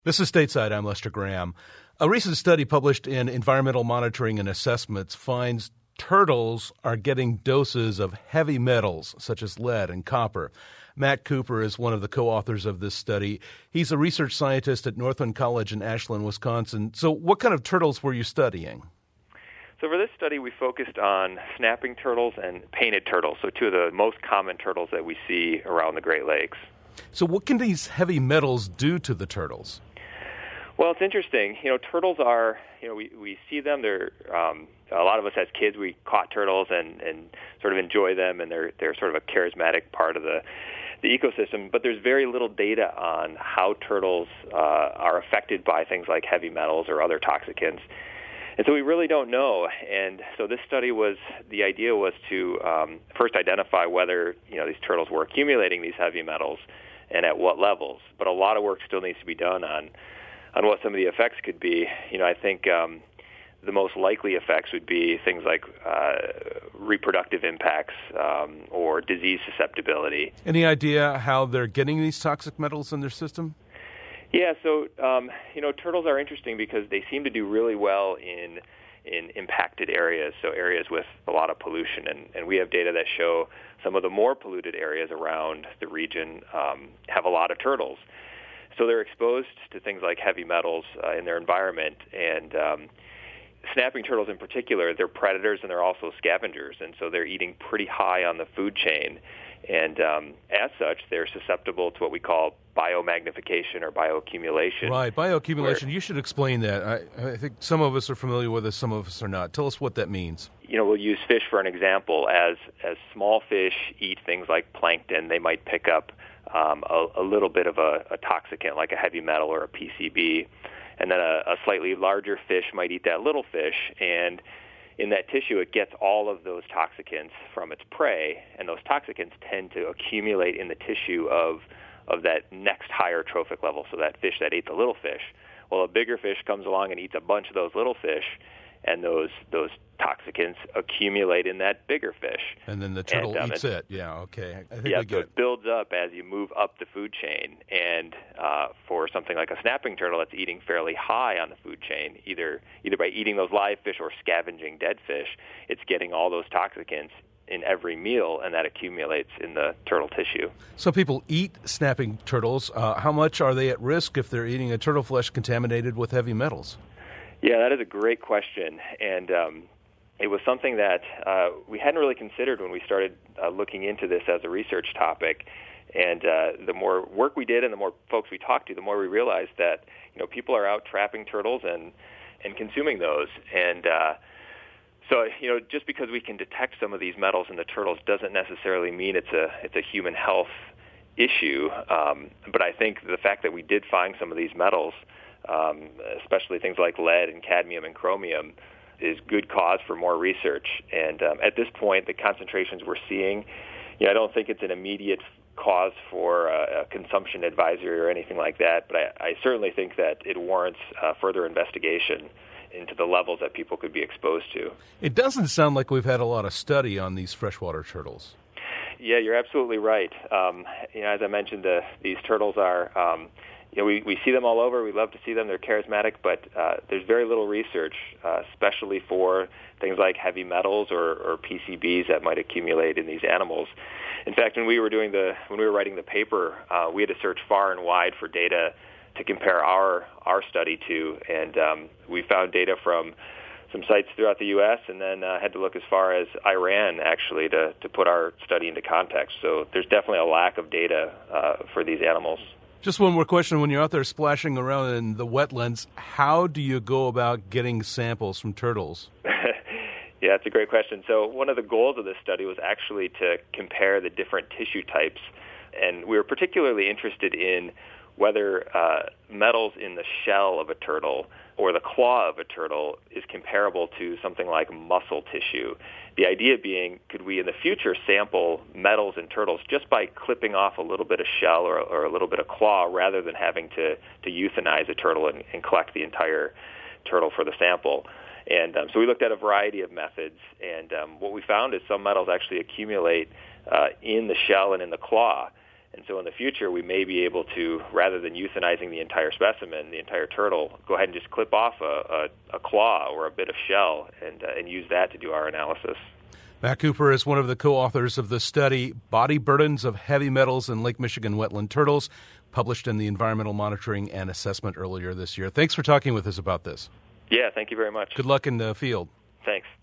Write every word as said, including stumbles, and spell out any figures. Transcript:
This is Stateside. I'm Lester Graham. A recent study published in Environmental Monitoring and Assessments finds turtles are getting doses of heavy metals such as lead and copper. Matt Cooper is one of the co-authors of this study. He's a research scientist at Northland College in Ashland, Wisconsin. So what kind of turtles were you studying? So for this study, we focused on snapping turtles and painted turtles, so two of the most common turtles that we see around the Great Lakes. So what can these heavy metals do to the turtles? Well, it's interesting. You know, turtles are, you know, we, we see them. They're, um, a lot of us as kids, we caught turtles and, and sort of enjoy them, and they're they're sort of a charismatic part of the, the ecosystem. But there's very little data on how turtles uh, are affected by things like heavy metals or other toxicants. And so we really don't know. And so this study was, the idea was to um, first identify whether, you know, these turtles were accumulating these heavy metals and at what levels. But a lot of work still needs to be done on on what some of the effects could be. You know, I think um, the most likely effects would be things like uh, reproductive impacts um, or disease susceptibility. Any idea how they're getting these toxic metals in their system? Yeah, so, um, you know, turtles are interesting because they seem to do really well in in impacted areas, so areas with a lot of pollution. And, and we have data that show some of the more polluted areas around the region um, have a lot of turtles. So they're exposed to things like heavy metals uh, in their environment, and um, snapping turtles in particular, they're predators and they're also scavengers, and so they're eating pretty high on the food chain. And um, as such, they're susceptible to what we call biomagnification or bioaccumulation. Right, bioaccumulation. Where, you should explain that. I, I think some of us are familiar with it, some of us are not. Tell us what that means. You know, we'll use fish for an example. As as small fish eat things like plankton, they might pick up um, a, a little bit of a, a toxicant like a heavy metal or a P C B. And then a, a slightly larger fish might eat that little fish, and in that tissue, it gets all of those toxicants from its prey, and those toxicants tend to accumulate in the tissue of of that next higher trophic level, so that fish that ate the little fish. Well, a bigger fish comes along and eats a bunch of those little fish, and those those toxicants accumulate in that bigger fish. And then the turtle and, um, eats it. Yeah, okay. I think yeah, we get so it. it builds up as you move up the food chain. And uh, for something like a snapping turtle that's eating fairly high on the food chain, either either by eating those live fish or scavenging dead fish, it's getting all those toxicants in every meal, and that accumulates in the turtle tissue. So people eat snapping turtles. Uh, how much are they at risk if they're eating a turtle flesh contaminated with heavy metals? Yeah, that is a great question, and um, it was something that uh, we hadn't really considered when we started uh, looking into this as a research topic. And uh, the more work we did and the more folks we talked to, the more we realized that, you know, people are out trapping turtles and, and consuming those. And uh, so, you know, just because we can detect some of these metals in the turtles doesn't necessarily mean it's a it's a human health issue. Um, but I think the fact that we did find some of these metals, um, especially things like lead and cadmium and chromium, is good cause for more research. And um, at this point, the concentrations we're seeing, you know, I don't think it's an immediate cause for uh, a consumption advisory or anything like that, but I, I certainly think that it warrants uh, further investigation into the levels that people could be exposed to. It doesn't sound like we've had a lot of study on these freshwater turtles. Yeah, you're absolutely right. Um, you know, as I mentioned, uh, these turtles are, um, you know, we, we see them all over. We love to see them. They're charismatic, but uh, there's very little research, uh, especially for things like heavy metals or, or P C Bs that might accumulate in these animals. In fact, when we were doing the when we were writing the paper, uh, we had to search far and wide for data to compare our our study to, and um, we found data from some sites throughout the U S and then uh, had to look as far as Iran, actually, to, to put our study into context. So there's definitely a lack of data uh, for these animals. Just one more question. When you're out there splashing around in the wetlands, how do you go about getting samples from turtles? Yeah, that's a great question. So one of the goals of this study was actually to compare the different tissue types, and we were particularly interested in whether uh, metals in the shell of a turtle or the claw of a turtle is comparable to something like muscle tissue. The idea being, could we in the future sample metals in turtles just by clipping off a little bit of shell or, or a little bit of claw rather than having to, to euthanize a turtle and, and collect the entire turtle for the sample? And um, so we looked at a variety of methods, and um, what we found is some metals actually accumulate uh, in the shell and in the claw. And so in the future, we may be able to, rather than euthanizing the entire specimen, the entire turtle, go ahead and just clip off a, a, a claw or a bit of shell and, uh, and use that to do our analysis. Matt Cooper is one of the co-authors of the study, Body Burdens of Heavy Metals in Lake Michigan Wetland Turtles, published in the Environmental Monitoring and Assessment earlier this year. Thanks for talking with us about this. Yeah, thank you very much. Good luck in the field. Thanks.